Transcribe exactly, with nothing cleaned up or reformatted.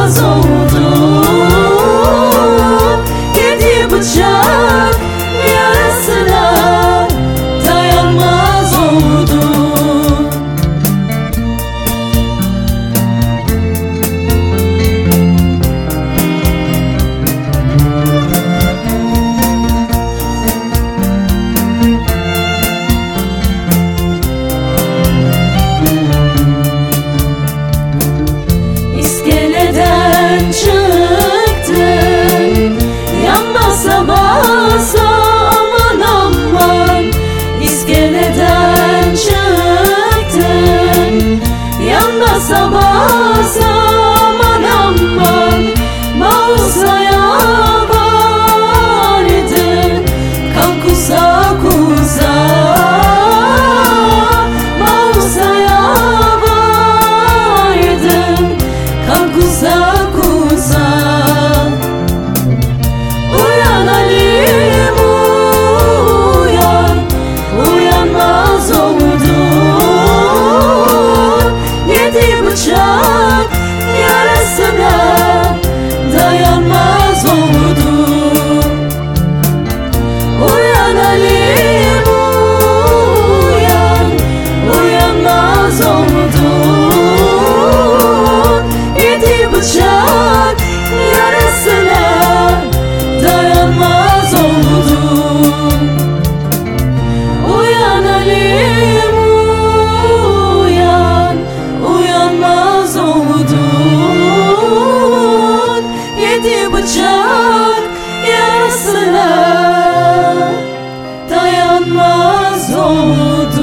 dayanmaz oldun. Yedi bıçak yarasına dayanmaz oldun. İskeleden çıktın, yan basa basa aman aman. İskeleden çıktın, yan basa basa aman aman. Mausa'ya vardın, kan kusa kusa. Mausa'ya vardın, kan kusa kusa. Uyan Halim uyan, uyanmaz oldun. Yedi bıçak yarasına dayanmaz oldun. Uyan Halim uyan, uyanmaz oldun. Yedi bıçak yarasına dayanmaz oldun. Uyan Halim uyan, uyanmaz oldun. Yedi bıçak yarasına dayanmaz oldun.